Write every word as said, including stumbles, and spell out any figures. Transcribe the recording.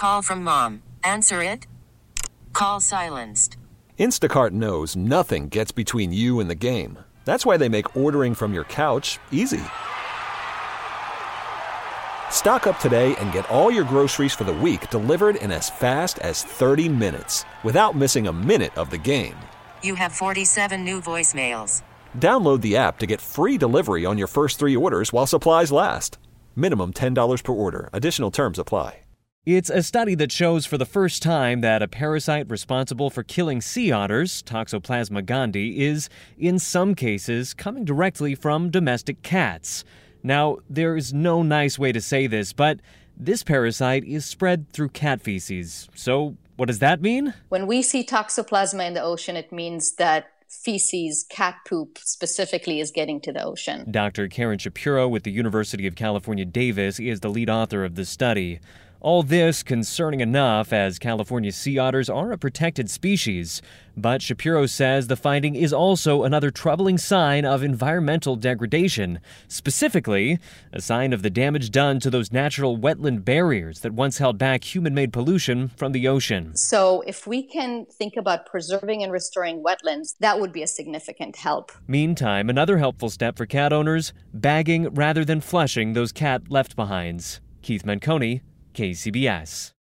Call from mom. Answer it. Call silenced. Instacart knows nothing gets between you and the game. That's why they make ordering from your couch easy. Stock up today and get all your groceries for the week delivered in as fast as thirty minutes without missing a minute of the game. You have forty-seven new voicemails. Download the app to get free delivery on your first three orders while supplies last. Minimum ten dollars per order. Additional terms apply. It's a study that shows for the first time that a parasite responsible for killing sea otters, Toxoplasma gondii, is, in some cases, coming directly from domestic cats. Now, there's no nice way to say this, but this parasite is spread through cat feces. So, what does that mean? When we see Toxoplasma in the ocean, it means that feces, cat poop specifically, is getting to the ocean. Doctor Karen Shapiro with the University of California, Davis is the lead author of the study. All this concerning enough, as California sea otters are a protected species. But Shapiro says the finding is also another troubling sign of environmental degradation. Specifically, a sign of the damage done to those natural wetland barriers that once held back human-made pollution from the ocean. So if we can think about preserving and restoring wetlands, that would be a significant help. Meantime, another helpful step for cat owners, bagging rather than flushing those cat left-behinds. Keith Menconi, K C B S.